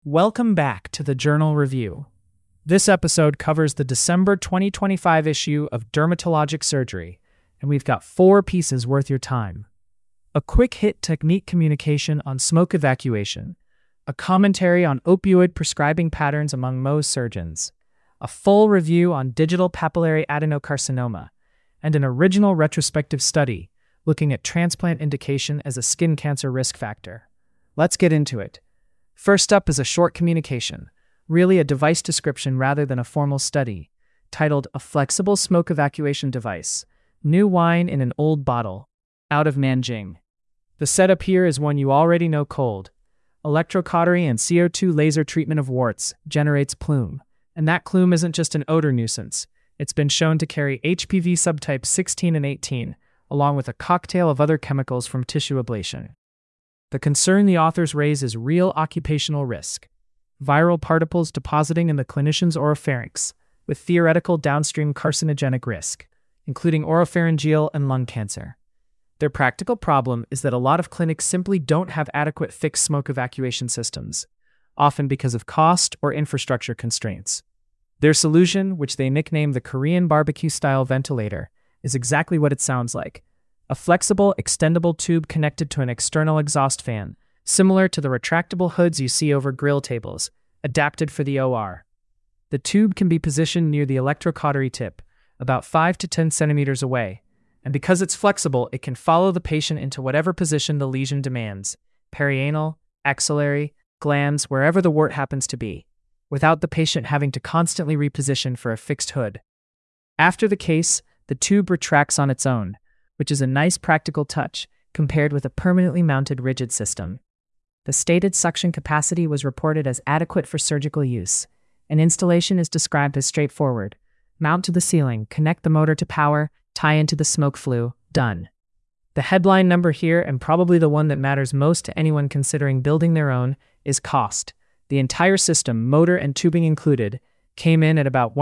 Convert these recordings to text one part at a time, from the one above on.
Welcome back to the Journal Review. This episode covers the December 2025 issue of Dermatologic Surgery, and we've got 4 pieces worth your time. A quick hit technique communication on smoke evacuation, a commentary on opioid prescribing patterns among Mohs surgeons, a full review on digital papillary adenocarcinoma, and an original retrospective study looking at transplant indication as a skin cancer risk factor. Let's get into it. First up is a short communication, really a device description rather than a formal study, titled A Flexible Smoke Evacuation Device, New Wine in an Old Bottle, out of Nanjing. The setup here is one you already know cold. Electrocautery and CO2 laser treatment of warts generates plume, and that plume isn't just an odor nuisance. It's been shown to carry HPV subtypes 16 and 18, along with a cocktail of other chemicals from tissue ablation. The concern the authors raise is real occupational risk. Viral particles depositing in the clinician's oropharynx, with theoretical downstream carcinogenic risk, including oropharyngeal and lung cancer. Their practical problem is that a lot of clinics simply don't have adequate fixed smoke evacuation systems, often because of cost or infrastructure constraints. Their solution, which they nickname the Korean barbecue-style ventilator, is exactly what it sounds like. A flexible, extendable tube connected to an external exhaust fan, similar to the retractable hoods you see over grill tables, adapted for the OR. The tube can be positioned near the electrocautery tip, about 5 to 10 centimeters away, and because it's flexible, it can follow the patient into whatever position the lesion demands, perianal, axillary, glans, wherever the wart happens to be, without the patient having to constantly reposition for a fixed hood. After the case, the tube retracts on its own, which is a nice practical touch compared with a permanently mounted rigid system. The stated suction capacity was reported as adequate for surgical use, and installation is described as straightforward. Mount to the ceiling, connect the motor to power, tie into the smoke flue, done. The headline number here, and probably the one that matters most to anyone considering building their own, is cost. The entire system, motor and tubing included, came in at about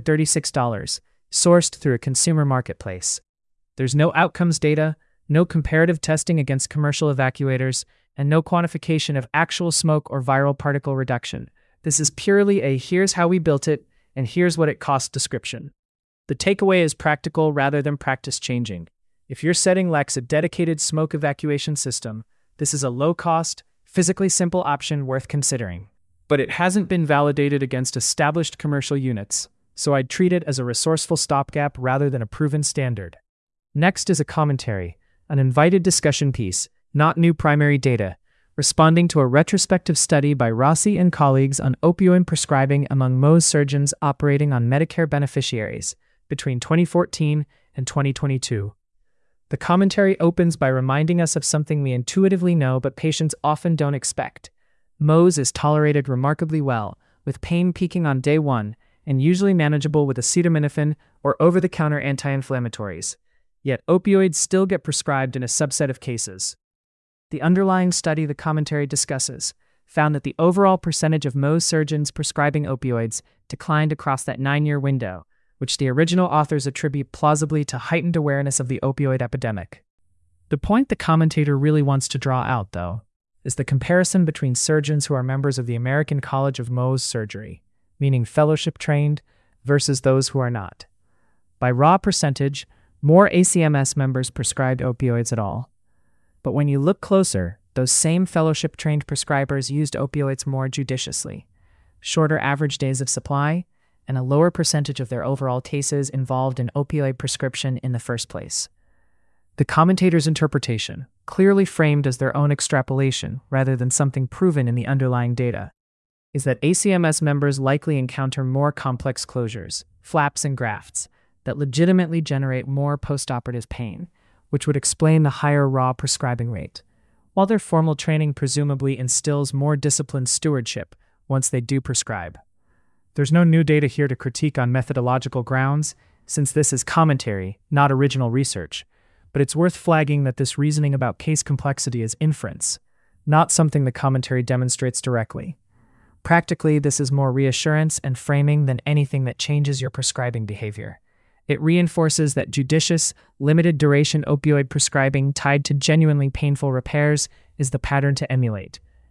$136, sourced through a consumer marketplace. There's no outcomes data, no comparative testing against commercial evacuators, and no quantification of actual smoke or viral particle reduction. This is purely a here's how we built it, and here's what it cost description. The takeaway is practical rather than practice-changing. If your setting lacks a dedicated smoke evacuation system, this is a low-cost, physically simple option worth considering. But it hasn't been validated against established commercial units, so I'd treat it as a resourceful stopgap rather than a proven standard. Next is a commentary, an invited discussion piece, not new primary data, responding to a retrospective study by Rossi and colleagues on opioid prescribing among Mohs surgeons operating on Medicare beneficiaries between 2014 and 2022. The commentary opens by reminding us of something we intuitively know but patients often don't expect. Mohs is tolerated remarkably well, with pain peaking on day 1 and usually manageable with acetaminophen or over-the-counter anti-inflammatories. Yet opioids still get prescribed in a subset of cases. The underlying study the commentary discusses found that the overall percentage of Mohs surgeons prescribing opioids declined across that 9-year window, which the original authors attribute plausibly to heightened awareness of the opioid epidemic. The point the commentator really wants to draw out, though, is the comparison between surgeons who are members of the American College of Mohs Surgery, meaning fellowship-trained, versus those who are not. By raw percentage, more ACMS members prescribed opioids at all. But when you look closer, those same fellowship-trained prescribers used opioids more judiciously. Shorter average days of supply, and a lower percentage of their overall cases involved in opioid prescription in the first place. The commentator's interpretation, clearly framed as their own extrapolation rather than something proven in the underlying data, is that ACMS members likely encounter more complex closures, flaps and grafts, that legitimately generate more postoperative pain, which would explain the higher raw prescribing rate, while their formal training presumably instills more disciplined stewardship once they do prescribe. There's no new data here to critique on methodological grounds, since this is commentary, not original research, but it's worth flagging that this reasoning about case complexity is inference, not something the commentary demonstrates directly. Practically, this is more reassurance and framing than anything that changes your prescribing behavior. It reinforces that judicious, limited-duration opioid prescribing tied to genuinely painful repairs is the pattern to emulate,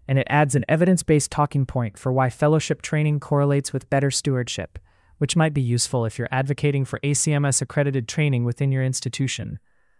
and it adds an evidence-based talking point for why fellowship training correlates with better stewardship, which might be useful if you're advocating for ACMS-accredited training within your institution.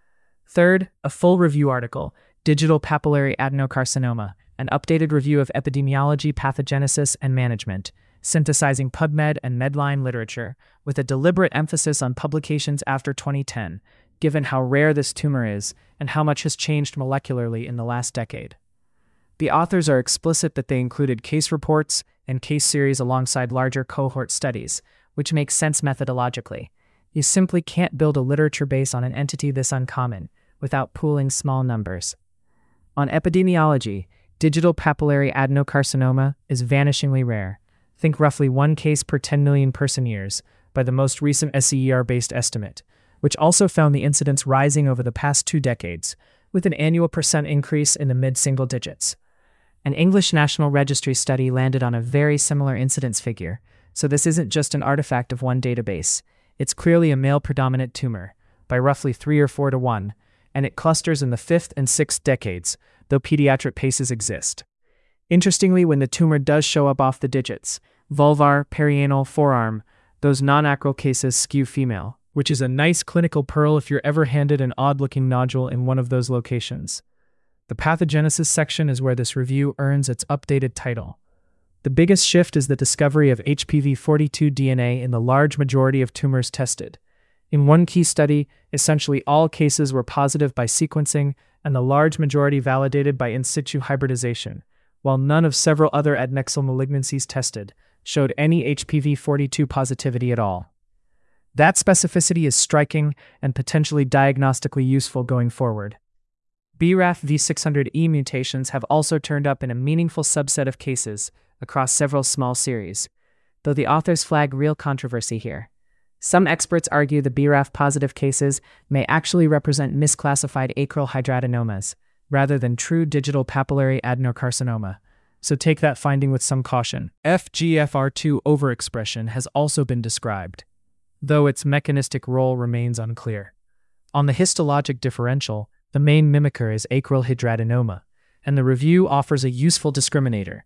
Third, a full review article, Digital Papillary Adenocarcinoma, an updated review of epidemiology, pathogenesis, and management, synthesizing PubMed and Medline literature, with a deliberate emphasis on publications after 2010, given how rare this tumor is and how much has changed molecularly in the last decade. The authors are explicit that they included case reports and case series alongside larger cohort studies, which makes sense methodologically. You simply can't build a literature base on an entity this uncommon without pooling small numbers. On epidemiology, digital papillary adenocarcinoma is vanishingly rare. Think roughly 1 case per 10 million person-years by the most recent SCER-based estimate, which also found the incidence rising over the past 2 decades, with an annual percent increase in the mid-single digits. An English National Registry study landed on a very similar incidence figure, so this isn't just an artifact of one database. It's clearly a male-predominant tumor, by roughly 3 or 4 to 1, and it clusters in the 5th and 6th decades, though pediatric cases exist. Interestingly, when the tumor does show up off the digits, vulvar, perianal, forearm, those non-acral cases skew female, which is a nice clinical pearl if you're ever handed an odd-looking nodule in one of those locations. The pathogenesis section is where this review earns its updated title. The biggest shift is the discovery of HPV42 DNA in the large majority of tumors tested. In one key study, essentially all cases were positive by sequencing and the large majority validated by in situ hybridization, while none of several other adnexal malignancies tested showed any HPV42 positivity at all. That specificity is striking and potentially diagnostically useful going forward. BRAF V600E mutations have also turned up in a meaningful subset of cases across several small series, though the authors flag real controversy here. Some experts argue the BRAF-positive cases may actually represent misclassified acral hidradenomas, rather than true digital papillary adenocarcinoma, so take that finding with some caution. FGFR2 overexpression has also been described, though its mechanistic role remains unclear. On the histologic differential, the main mimicker is acral hidradenoma, and the review offers a useful discriminator.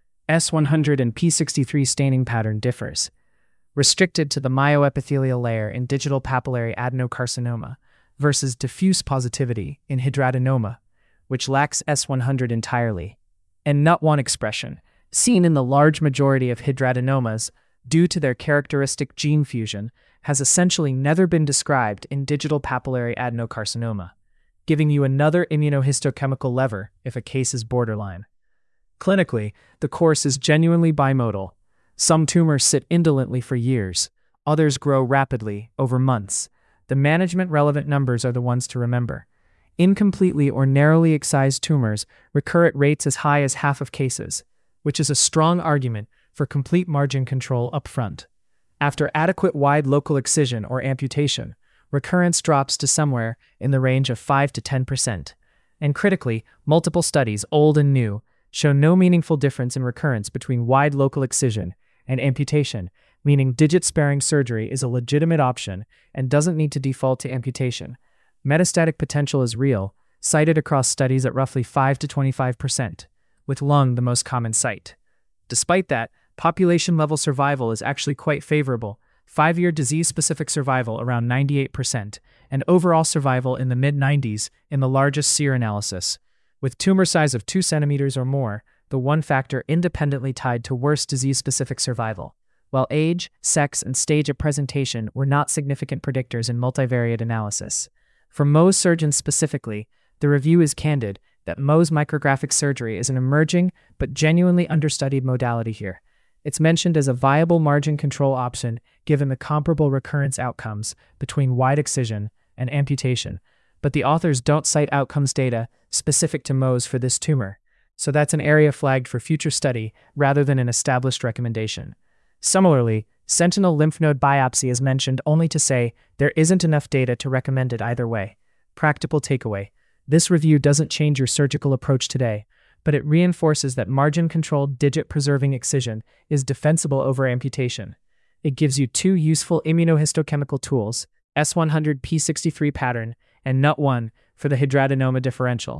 S100 and P63 staining pattern differs, restricted to the myoepithelial layer in digital papillary adenocarcinoma versus diffuse positivity in hidradenoma, which lacks S100 entirely, and NUT1 expression, seen in the large majority of hidradenomas due to their characteristic gene fusion, has essentially never been described in digital papillary adenocarcinoma, giving you another immunohistochemical lever if a case is borderline. Clinically, the course is genuinely bimodal. Some tumors sit indolently for years, others grow rapidly over months. The management-relevant numbers are the ones to remember. Incompletely or narrowly excised tumors recur at rates as high as half of cases, which is a strong argument for complete margin control up front. After adequate wide local excision or amputation, recurrence drops to somewhere in the range of 5 to 10%. And critically, multiple studies, old and new, show no meaningful difference in recurrence between wide local excision and amputation, meaning digit-sparing surgery is a legitimate option and doesn't need to default to amputation. Metastatic potential is real, cited across studies at roughly 5 to 25%, with lung the most common site. Despite that, population-level survival is actually quite favorable, 5-year disease-specific survival around 98%, and overall survival in the mid-90s in the largest SEER analysis. With tumor size of 2 centimeters or more, the one factor independently tied to worse disease-specific survival, while age, sex, and stage of presentation were not significant predictors in multivariate analysis. For Mohs surgeons specifically, the review is candid that Mohs micrographic surgery is an emerging but genuinely understudied modality here. It's mentioned as a viable margin control option given the comparable recurrence outcomes between wide excision and amputation, but the authors don't cite outcomes data specific to Mohs for this tumor, so that's an area flagged for future study rather than an established recommendation. Similarly, sentinel lymph node biopsy is mentioned only to say there isn't enough data to recommend it either way. Practical takeaway: this review doesn't change your surgical approach today, but it reinforces that margin-controlled digit-preserving excision is defensible over amputation. It gives you 2 useful immunohistochemical tools, S100 P63 pattern and NUT1 for the hidradenoma differential.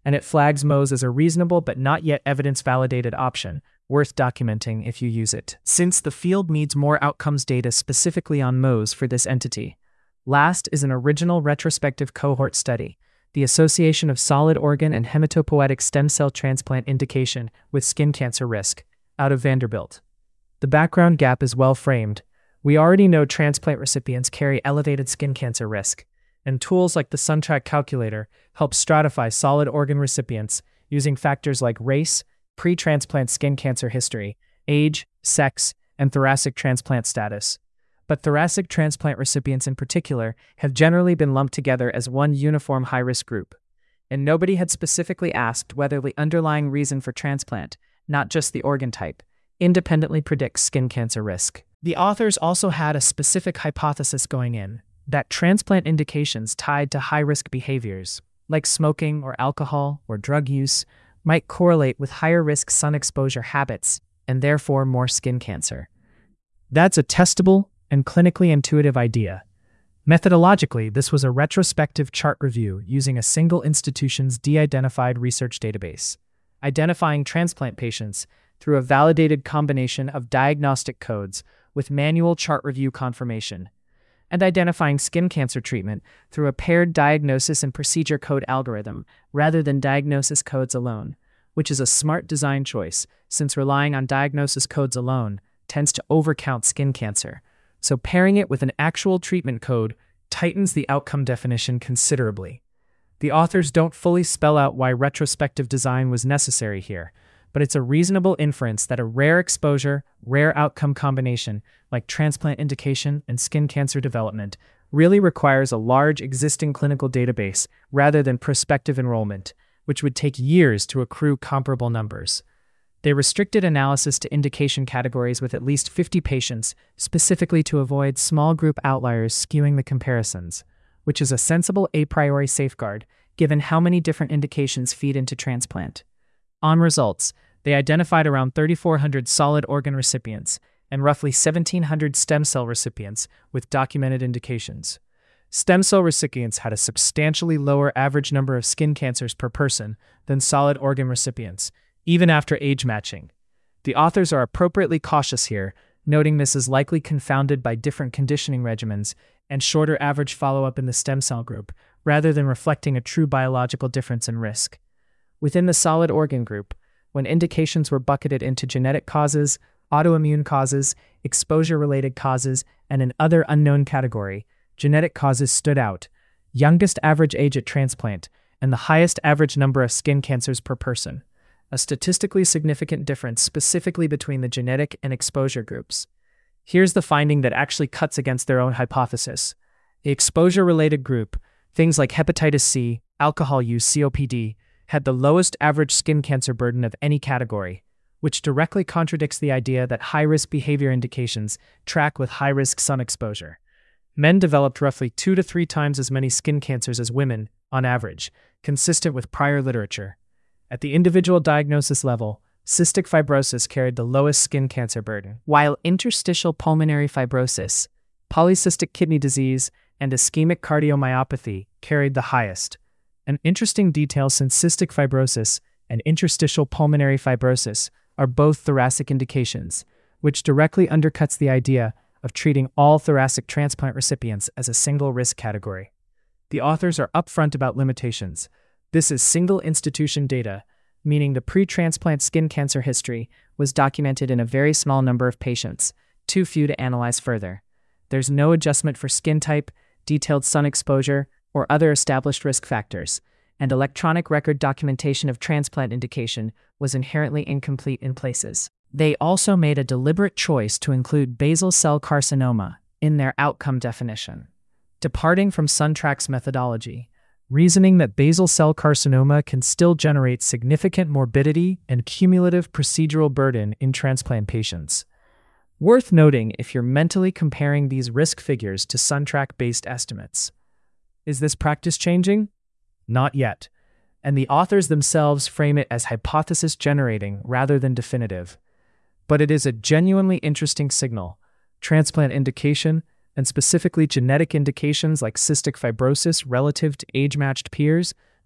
and it flags Mohs as a reasonable but not yet evidence-validated option, worth documenting if you use it, since the field needs more outcomes data specifically on Mohs for this entity. Last is an original retrospective cohort study, the Association of Solid Organ and Hematopoietic Stem Cell Transplant Indication with Skin Cancer Risk, out of Vanderbilt. The background gap is well framed. We already know transplant recipients carry elevated skin cancer risk, and tools like the SunTrack calculator help stratify solid organ recipients using factors like race, pre-transplant skin cancer history, age, sex, and thoracic transplant status. But thoracic transplant recipients in particular have generally been lumped together as one uniform high-risk group, and nobody had specifically asked whether the underlying reason for transplant, not just the organ type, independently predicts skin cancer risk. The authors also had a specific hypothesis going in, that transplant indications tied to high-risk behaviors, like smoking or alcohol or drug use, might correlate with higher-risk sun exposure habits and therefore more skin cancer. That's a testable and clinically intuitive idea. Methodologically, this was a retrospective chart review using a single institution's de-identified research database, identifying transplant patients through a validated combination of diagnostic codes with manual chart review confirmation, and identifying skin cancer treatment through a paired diagnosis and procedure code algorithm rather than diagnosis codes alone, which is a smart design choice since relying on diagnosis codes alone tends to overcount skin cancer. So pairing it with an actual treatment code tightens the outcome definition considerably. The authors don't fully spell out why retrospective design was necessary here, but it's a reasonable inference that a rare exposure, rare outcome combination, like transplant indication and skin cancer development, really requires a large existing clinical database rather than prospective enrollment, which would take years to accrue comparable numbers. They restricted analysis to indication categories with at least 50 patients, specifically to avoid small group outliers skewing the comparisons, which is a sensible a priori safeguard given how many different indications feed into transplant. On results, they identified around 3,400 solid organ recipients and roughly 1,700 stem cell recipients with documented indications. Stem cell recipients had a substantially lower average number of skin cancers per person than solid organ recipients, even after age matching. The authors are appropriately cautious here, noting this is likely confounded by different conditioning regimens and shorter average follow-up in the stem cell group, rather than reflecting a true biological difference in risk. Within the solid organ group, when indications were bucketed into genetic causes, autoimmune causes, exposure-related causes, and an other unknown category, genetic causes stood out: youngest average age at transplant, and the highest average number of skin cancers per person, a statistically significant difference specifically between the genetic and exposure groups. Here's the finding that actually cuts against their own hypothesis. The exposure-related group, things like hepatitis C, alcohol use, COPD, had the lowest average skin cancer burden of any category, which directly contradicts the idea that high-risk behavior indications track with high-risk sun exposure. Men developed roughly 2 to 3 times as many skin cancers as women, on average, consistent with prior literature. At the individual diagnosis level, cystic fibrosis carried the lowest skin cancer burden, while interstitial pulmonary fibrosis, polycystic kidney disease, and ischemic cardiomyopathy carried the highest. An interesting detail, since cystic fibrosis and interstitial pulmonary fibrosis are both thoracic indications, which directly undercuts the idea of treating all thoracic transplant recipients as a single risk category. The authors are upfront about limitations. This is single institution data, meaning the pre-transplant skin cancer history was documented in a very small number of patients, too few to analyze further. There's no adjustment for skin type, detailed sun exposure, or other established risk factors, and electronic record documentation of transplant indication was inherently incomplete in places. They also made a deliberate choice to include basal cell carcinoma in their outcome definition, departing from SunTrack's methodology, reasoning that basal cell carcinoma can still generate significant morbidity and cumulative procedural burden in transplant patients. Worth noting if you're mentally comparing these risk figures to SunTrack-based estimates. Is this practice changing? Not yet, and the authors themselves frame it as hypothesis-generating rather than definitive. But it is a genuinely interesting signal. Transplant indication, and specifically genetic indications like cystic fibrosis relative to age-matched peers,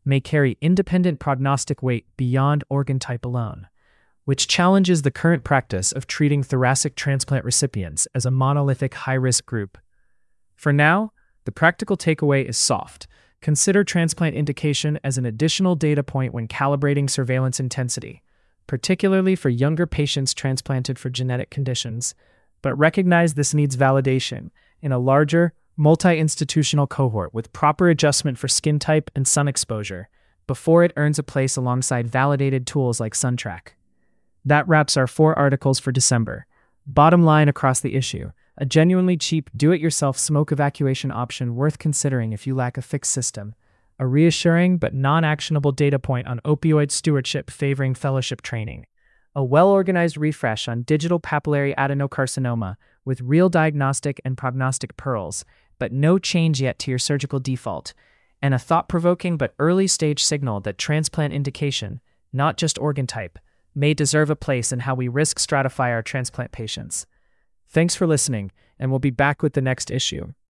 may carry independent prognostic weight beyond organ type alone, which challenges the current practice of treating thoracic transplant recipients as a monolithic high-risk group. For now, the practical takeaway is soft. Consider transplant indication as an additional data point when calibrating surveillance intensity, particularly for younger patients transplanted for genetic conditions, but recognize this needs validation in a larger, multi-institutional cohort with proper adjustment for skin type and sun exposure before it earns a place alongside validated tools like SunTrack. That wraps our 4 articles for December. Bottom line across the issue: a genuinely cheap, do-it-yourself smoke evacuation option worth considering if you lack a fixed system. A reassuring but non-actionable data point on opioid stewardship favoring fellowship training. A well-organized refresh on digital papillary adenocarcinoma with real diagnostic and prognostic pearls, but no change yet to your surgical default. And a thought-provoking but early-stage signal that transplant indication, not just organ type, may deserve a place in how we risk stratify our transplant patients. Thanks for listening, and we'll be back with the next issue.